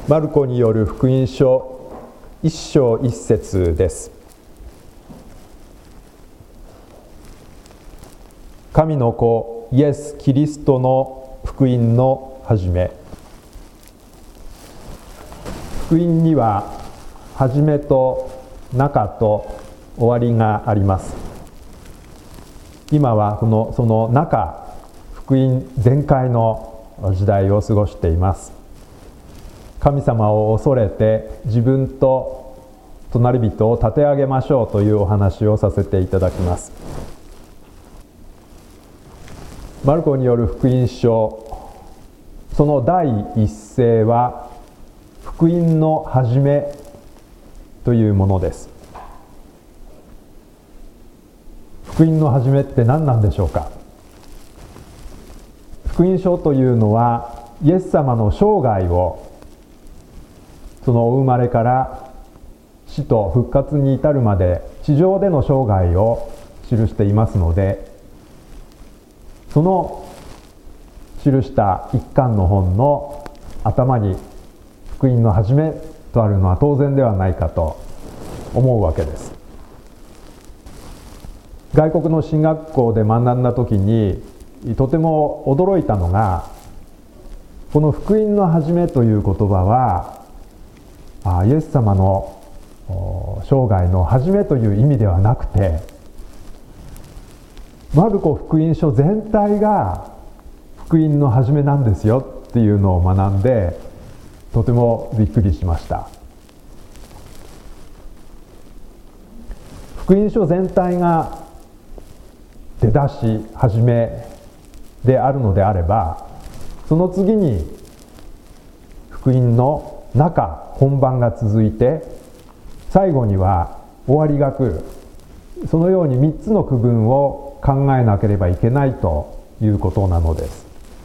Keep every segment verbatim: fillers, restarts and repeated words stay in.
マルコによる福音書一章一節です。神の子イエス・キリストの福音の始め。福音には始めと中と終わりがあります。今はこのその中、福音全開の時代を過ごしています。神様を恐れて自分と隣人を立て上げましょうというお話をさせていただきます。マルコによる福音書、その第一声は福音の始めというものです。福音の始めって何なんでしょうか。福音書というのはイエス様の生涯を、そのお生まれから死と復活に至るまで地上での生涯を記していますので、その記した一巻の本の頭に福音の始めとあるのは当然ではないかと思うわけです。外国の神学校で学んだ時にとても驚いたのが、この福音の始めという言葉はイエス様の生涯の始めという意味ではなくて、マルコ福音書全体が福音の始めなんですよっていうのを学んで、とてもびっくりしました。福音書全体が出だし始めであるのであれば、その次に福音の中本番が続いて、最後には終わりが来る。そのようにみっつの区分を考えなければいけないということなのです。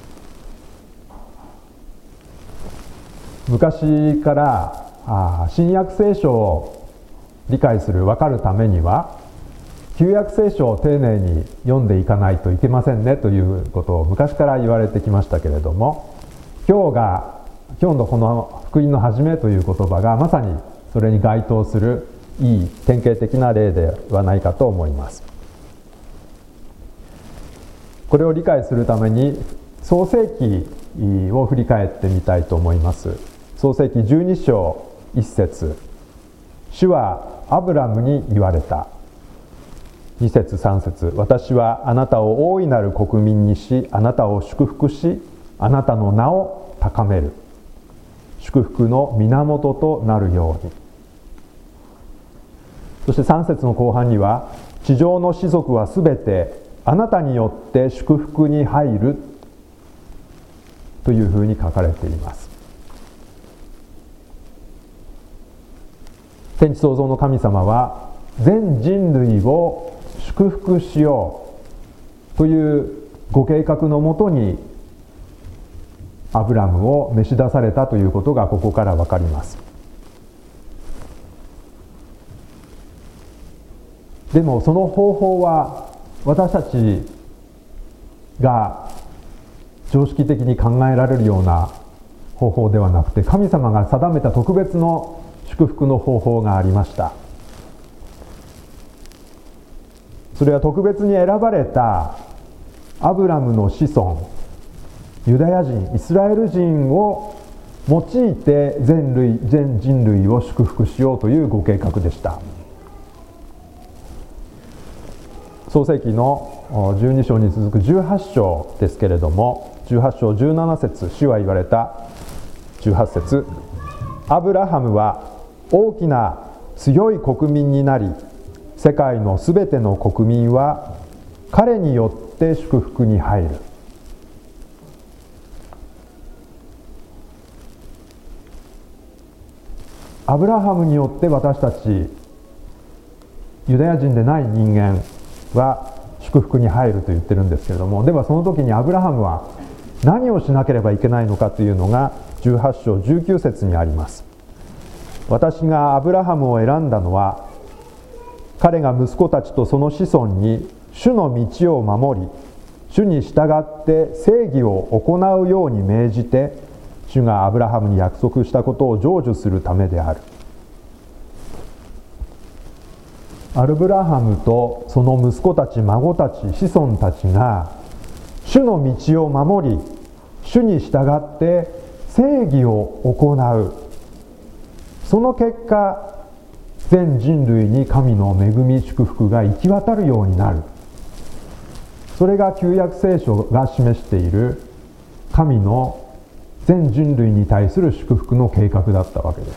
昔からあ新約聖書を理解する、分かるためには旧約聖書を丁寧に読んでいかないといけませんねということを昔から言われてきましたけれども、今日が今日のこの福音の始めという言葉がまさにそれに該当するいい典型的な例ではないかと思います。これを理解するために創世記を振り返ってみたいと思います。創世記じゅうに章いち節、主はアブラムに言われた。に節さん節、私はあなたを大いなる国民にし、あなたを祝福し、あなたの名を高める。祝福の源となるように。そしてさん節の後半には、地上の士族はすべてあなたによって祝福に入るというふうに書かれています。天地創造の神様は全人類を祝福しようというご計画のもとにアブラムを召し出されたということがここから分かります。でもその方法は私たちが常識的に考えられるような方法ではなくて、神様が定めた特別の祝福の方法がありました。それは特別に選ばれたアブラムの子孫、ユダヤ人、イスラエル人を用いて全類、全人類を祝福しようというご計画でした。創世記のじゅうに章に続くじゅうはち章ですけれども、じゅうはち章じゅうなな節、主は言われた。じゅうはち節、アブラハムは大きな強い国民になり、世界のすべての国民は彼によって祝福に入る。アブラハムによって私たちユダヤ人でない人間は祝福に入ると言ってるんですけれども、ではその時にアブラハムは何をしなければいけないのかというのがじゅうはち章じゅうきゅう節にあります。私がアブラハムを選んだのは、彼が息子たちとその子孫に主の道を守り、主に従って正義を行うように命じて、 主がアブラハムに約束したことを成就するためである。アブラハムとその息子たち、孫たち、子孫たちが主の道を守り、主に従って正義を行う。その結果、全人類に神の恵み祝福が行き渡るようになる。それが旧約聖書が示している神の全人類に対する祝福の計画だったわけです。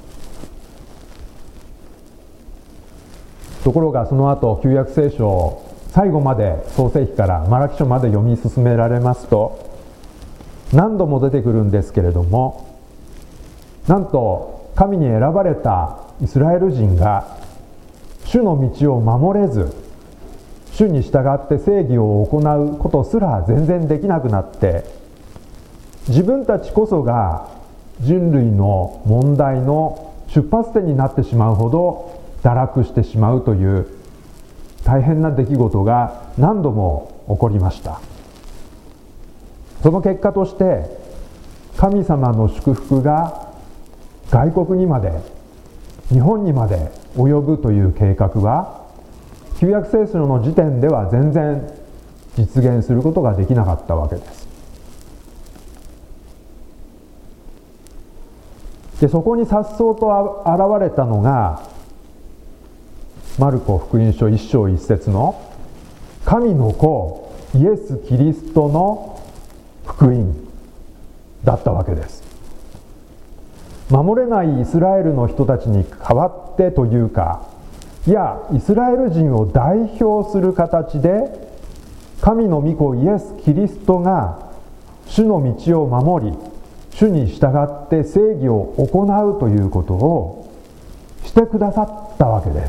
ところがその後、旧約聖書を最後まで創世記からマラキ書まで読み進められますと、何度も出てくるんですけれども、なんと神に選ばれたイスラエル人が主の道を守れず、主に従って正義を行うことすら全然できなくなって、自分たちこそが人類の問題の出発点になってしまうほど堕落してしまうという大変な出来事が何度も起こりました。その結果として神様の祝福が外国にまで、日本にまで及ぶという計画は旧約聖書の時点では全然実現することができなかったわけです。で、そこに颯爽と現れたのがマルコ福音書一章一節の神の子イエス・キリストの福音だったわけです。守れないイスラエルの人たちに代わってというか、いやイスラエル人を代表する形で神の御子イエス・キリストが主の道を守り、主に従って正義を行うということをしてくださったわけです。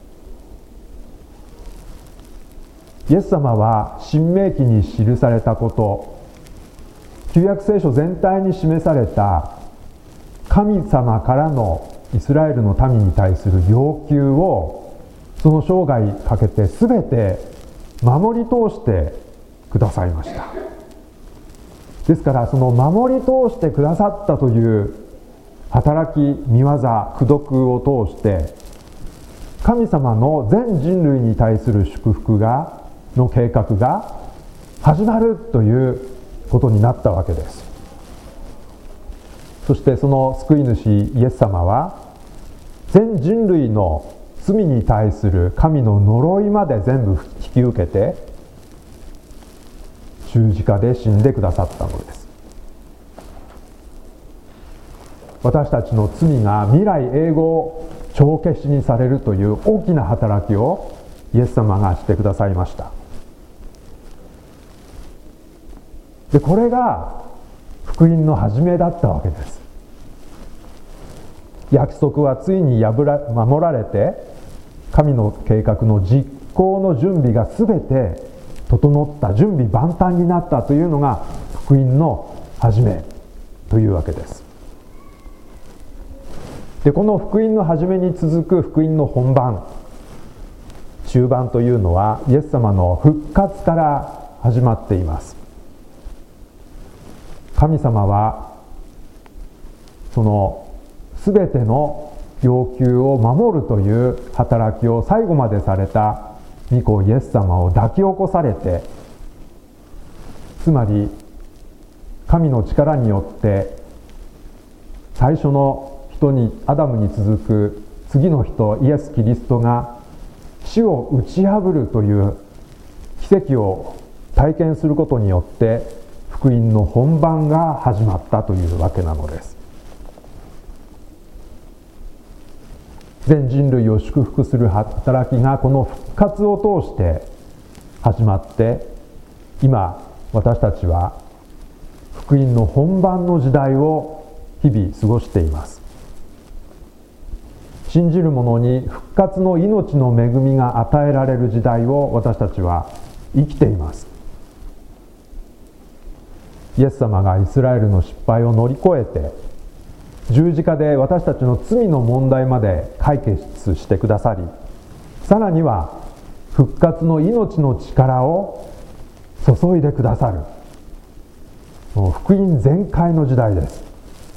イエス様は新明記に記されたこと、旧約聖書全体に示された神様からのイスラエルの民に対する要求をその生涯かけて全て守り通してくださいました。ですからその守り通してくださったという働き、見業、功徳を通して神様の全人類に対する祝福がの計画が始まるということになったわけです。そしてその救い主イエス様は全人類の罪に対する神の呪いまで全部引き受けて十字架で死んでくださったのです。私たちの罪が未来永劫帳消しにされるという大きな働きをイエス様がしてくださいました。で、これが福音の始めだったわけです。約束はついに破ら守られて、神の計画の実行の準備がすべて整った、準備万端になったというのが福音の始めというわけです。で、この福音の始めに続く福音の本番、中盤というのはイエス様の復活から始まっています。神様はそのすべての要求を守るという働きを最後までされた御子イエス様を抱き起こされて、つまり神の力によって最初の人にアダムに続く次の人イエス・キリストが死を打ち破るという奇跡を体験することによって福音の本番が始まったというわけなのです。全人類を祝福する働きがこの復活を通して始まって、今私たちは福音の本番の時代を日々過ごしています。信じる者に復活の命の恵みが与えられる時代を私たちは生きています。イエス様がイスラエルの失敗を乗り越えて十字架で私たちの罪の問題まで解決してくださり、さらには復活の命の力を注いでくださる。 もう福音全開の時代です。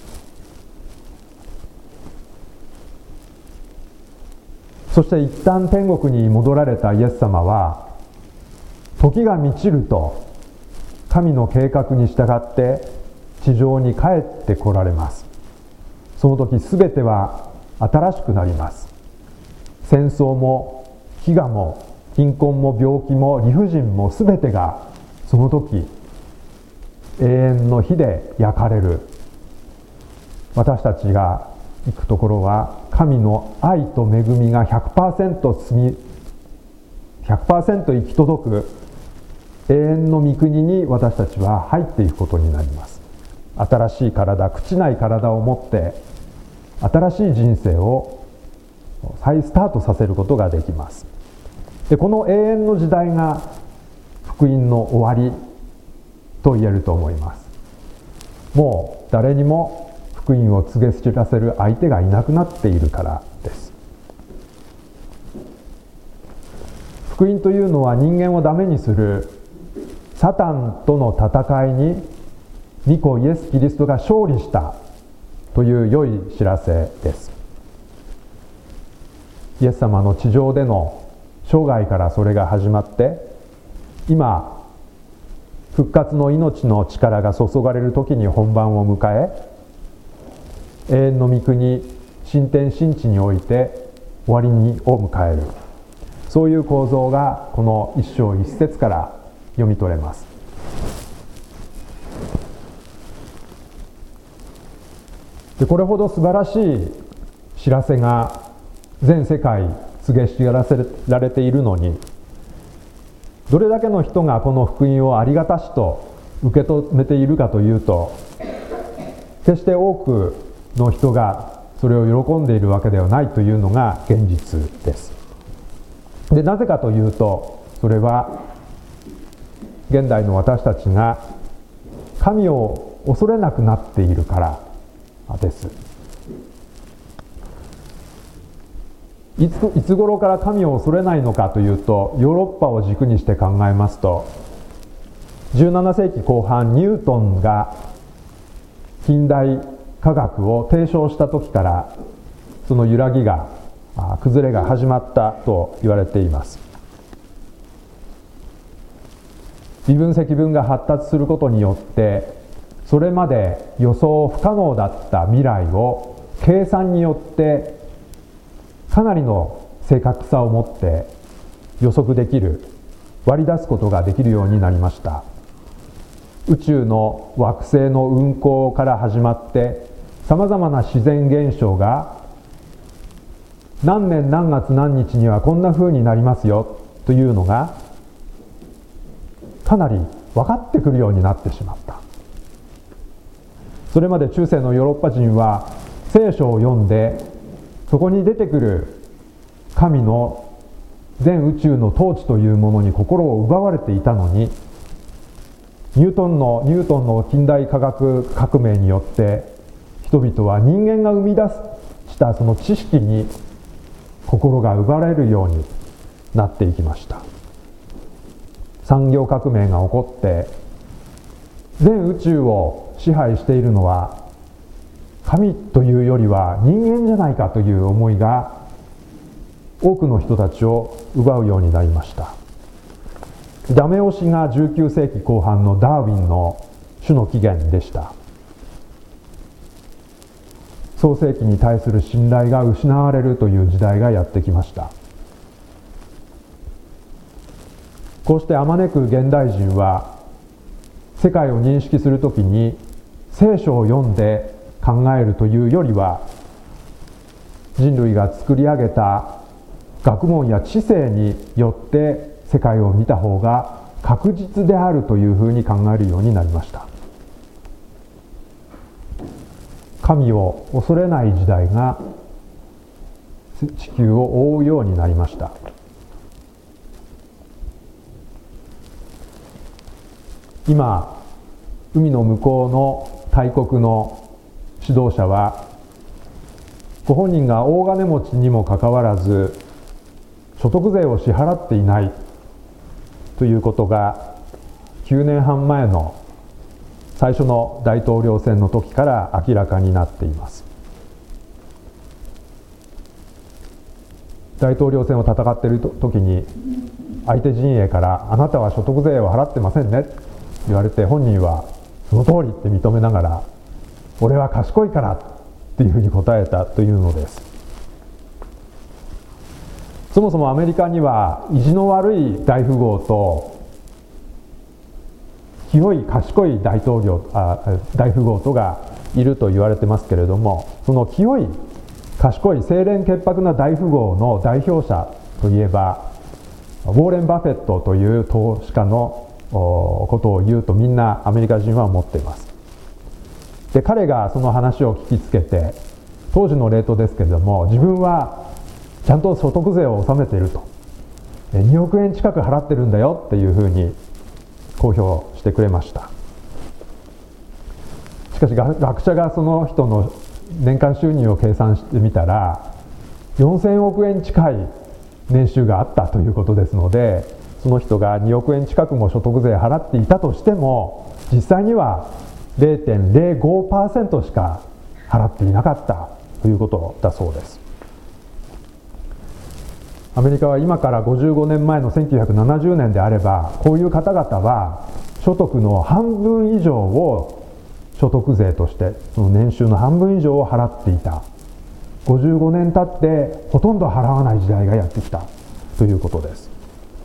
そして一旦天国に戻られたイエス様は、時が満ちると神の計画に従って地上に帰って来られます。その時すべては新しくなります。戦争も飢餓も貧困も病気も理不尽もすべてがその時永遠の火で焼かれる。私たちが行くところは神の愛と恵みが ひゃくパーセント 住み ひゃくパーセント 行き届く永遠の御国に私たちは入っていくことになります。新しい体、朽ちない体を持って新しい人生を再スタートさせることができます。でこの永遠の時代が福音の終わりと言えると思います。もう誰にも福音を告げ知らせる相手がいなくなっているからです。福音というのは人間をダメにするサタンとの戦いに御子イエス・キリストが勝利したという良い知らせです。イエス様の地上での生涯からそれが始まって、今復活の命の力が注がれる時に本番を迎え、永遠の御国新天新地において終わりにを迎える、そういう構造がこの一章一節から読み取れます。でこれほど素晴らしい知らせが全世界告げ知らせられているのに、どれだけの人がこの福音をありがたしと受け止めているかというと、決して多くの人がそれを喜んでいるわけではないというのが現実です。でなぜかというと、それは現代の私たちが神を恐れなくなっているからです。いつ、いつ頃から神を恐れないのかというと、ヨーロッパを軸にして考えますと、じゅうなな世紀後半ニュートンが近代科学を提唱した時から、その揺らぎが崩れが始まったと言われています。微分積分が発達することによって、それまで予想不可能だった未来を計算によってかなりの正確さを持って予測できる、割り出すことができるようになりました。宇宙の惑星の運行から始まってさまざまな自然現象が何年何月何日にはこんな風になりますよというのがかなり分かってくるようになってしまった。それまで中世のヨーロッパ人は聖書を読んで、そこに出てくる神の全宇宙の統治というものに心を奪われていたのに、ニュートンのニュートンの近代科学革命によって人々は人間が生み出したその知識に心が奪われるようになっていきました。産業革命が起こって全宇宙を支配しているのは神というよりは人間じゃないかという思いが多くの人たちを奪うようになりました。ダメ押しがじゅうきゅう世紀後半のダーウィンの種の起源でした。創世記に対する信頼が失われるという時代がやってきました。こうしてあまねく現代人は世界を認識するときに聖書を読んで考えるというよりは、人類が作り上げた学問や知性によって世界を見た方が確実であるというふうに考えるようになりました。神を恐れない時代が地球を覆うようになりました。今、海の向こうの大国の指導者は、ご本人が大金持ちにもかかわらず所得税を支払っていないということがきゅうねんはん前の最初の大統領選の時から明らかになっています。大統領選を戦っている時に相手陣営から「あなたは所得税を払ってませんね」と言われて、本人はその通りって認めながら「俺は賢いから」っていうふうに答えたというのです。そもそもアメリカには意地の悪い大富豪と清い賢い大統領あ大富豪とがいると言われてますけれども、その清い賢い清廉潔白な大富豪の代表者といえばウォーレン・バフェットという投資家のことを言うとみんなアメリカ人は思っています。で彼がその話を聞きつけて、当時のレートですけれども、自分はちゃんと所得税を納めていると、におくえん近く払ってるんだよっていうふうに公表してくれました。しかし学者がその人の年間収入を計算してみたらよんせんおくえん近い年収があったということですので、その人がにおくえん近くも所得税払っていたとしても、実際には ゼロてんゼロごパーセント しか払っていなかったということだそうです。アメリカは今からごじゅうごねんまえのせんきゅうひゃくななじゅうねんであれば、こういう方々は所得の半分以上を所得税として、その年収の半分以上を払っていた。ごじゅうごねん経ってほとんど払わない時代がやってきたということです。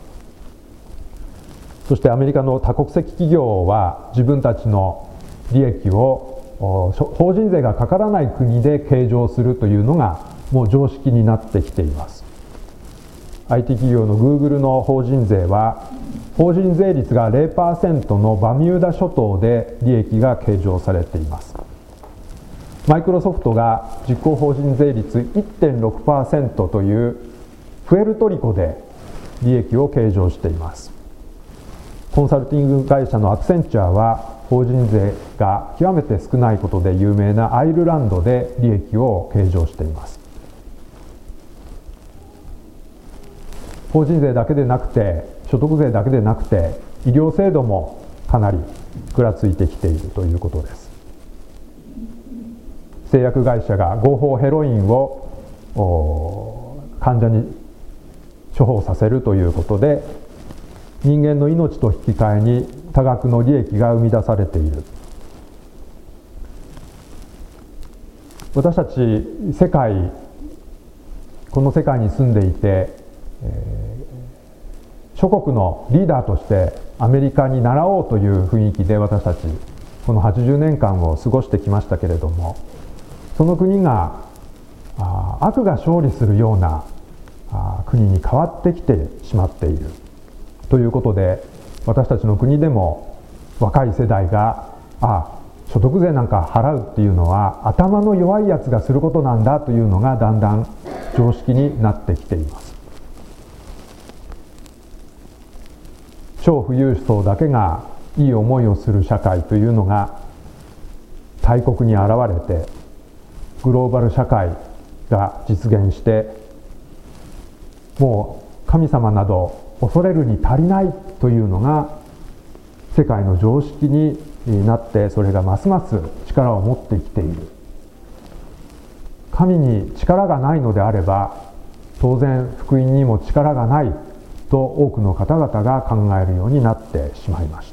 そしてアメリカの多国籍企業は自分たちの利益を法人税がかからない国で計上するというのがもう常識になってきています。アイティー 企業のグーグルの法人税は法人税率が ゼロパーセント のバミューダ諸島で利益が計上されています。マイクロソフトが実効法人税率 いってんろくパーセント というプエルトリコで利益を計上しています。コンサルティング会社のアクセンチュアは法人税が極めて少ないことで有名なアイルランドで利益を計上しています。法人税だけでなくて所得税だけでなくて医療制度もかなりぐらついてきているということです。製薬会社が合法ヘロインを患者に処方させるということで、人間の命と引き換えに多額の利益が生み出されている。私たち世界この世界に住んでいて、諸国のリーダーとしてアメリカに倣おうという雰囲気で私たちこのはちじゅうねんかんを過ごしてきましたけれども、その国が悪が勝利するような国に変わってきてしまっているということで、私たちの国でも若い世代があ所得税なんか払うっていうのは頭の弱いやつがすることなんだというのがだんだん常識になってきています。超富裕層だけがいい思いをする社会というのが大国に現れて、グローバル社会が実現して、もう神様など恐れるに足りないというのが世界の常識になって、それがますます力を持ってきている。神に力がないのであれば当然福音にも力がないと多くの方々が考えるようになってしまいました。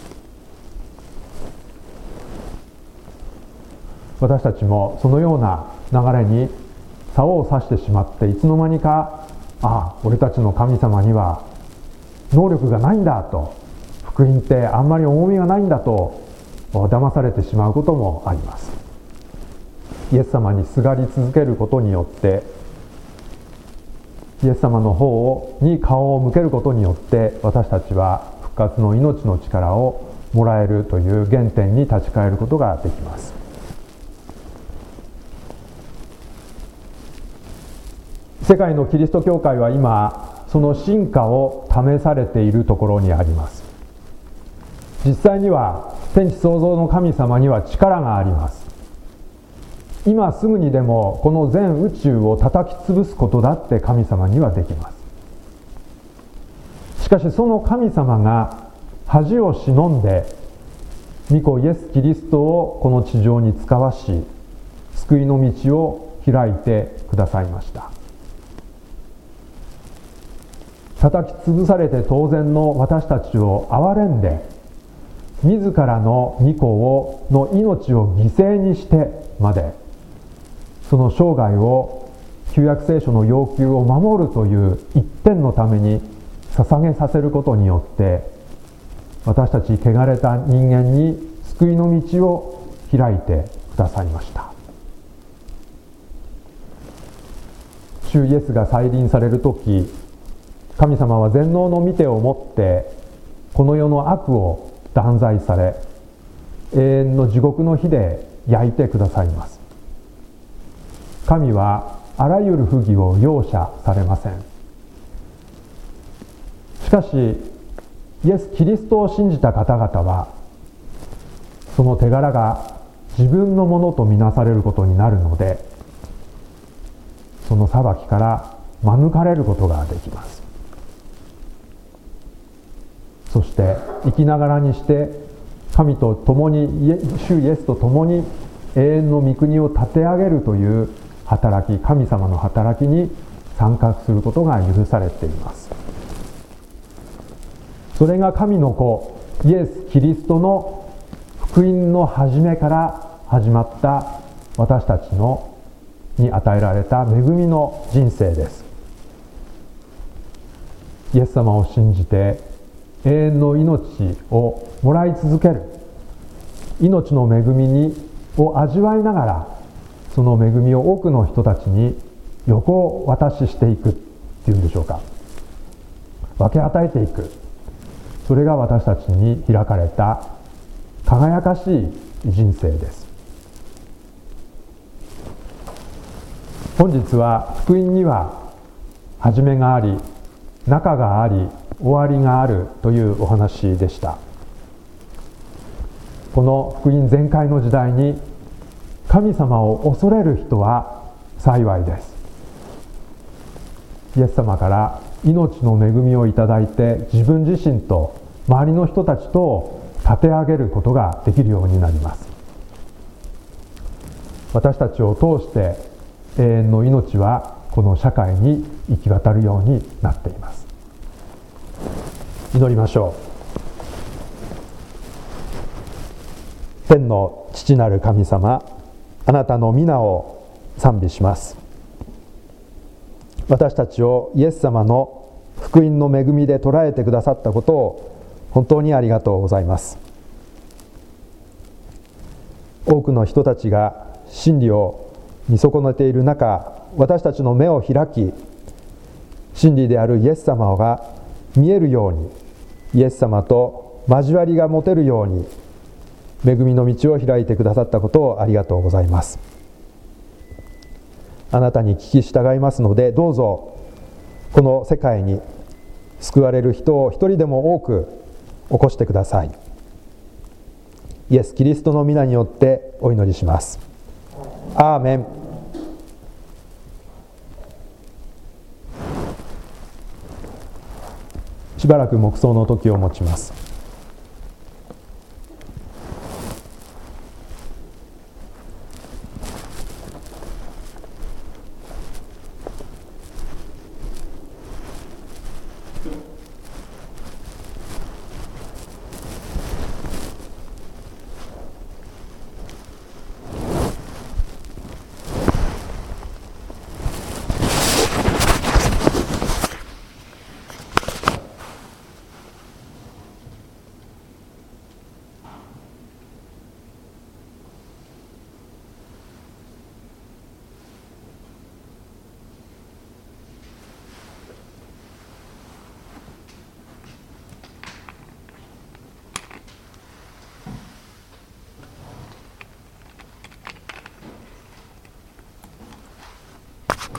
私たちもそのような流れに竿を刺してしまって、いつの間にかああ俺たちの神様には能力がないんだと、福音ってあんまり重みがないんだと騙されてしまうこともあります。イエス様にすがり続けることによって、イエス様の方に顔を向けることによって、私たちは復活の命の力をもらえるという原点に立ち返ることができます。世界のキリスト教会は今その進化を試されているところにあります。実際には天地創造の神様には力があります。今すぐにでもこの全宇宙を叩き潰すことだって神様にはできます。しかしその神様が恥を忍んで御子イエス・キリストをこの地上に使わし、救いの道を開いてくださいました。叩き潰されて当然の私たちを憐れんで、自らの御子をの命を犠牲にしてまで、その生涯を旧約聖書の要求を守るという一点のために捧げさせることによって、私たち汚れた人間に救いの道を開いてくださいました。主イエスが再臨されるとき、神様は全能の御手を持ってこの世の悪を断罪され、永遠の地獄の火で焼いてくださいます。神はあらゆる不義を容赦されません。しかしイエス・キリストを信じた方々は、その手柄が自分のものとみなされることになるので、その裁きから免れることができます。そして生きながらにして神と共に、主イエスと共に永遠の御国を立て上げるという働き、神様の働きに参画することが許されています。それが神の子イエス・キリストの福音の初めから始まった私たちのに与えられた恵みの人生です。イエス様を信じて永遠の命をもらい続ける、命の恵みにを味わいながら、その恵みを多くの人たちに横渡ししていくっていうんでしょうか、分け与えていく、それが私たちに開かれた輝かしい人生です。本日は福音には始めがあり、中があり、終わりがあるというお話でした。この福音全開の時代に神様を恐れる人は幸いです。イエス様から命の恵みをいただいて、自分自身と周りの人たちと立て上げることができるようになります。私たちを通して永遠の命はこの社会に行き渡るようになっています。祈りましょう。天の父なる神様、あなたの皆を賛美します。私たちをイエス様の福音の恵みで捉えてくださったことを本当にありがとうございます。多くの人たちが真理を見損ねている中、私たちの目を開き、真理であるイエス様が見えるように、イエス様と交わりが持てるように、恵みの道を開いてくださったことをありがとうございます。あなたに聞き従いますので、どうぞこの世界に救われる人を一人でも多く起こしてください。イエス・キリストの皆によってお祈りします。アーメン。しばらく黙想の時を持ちます。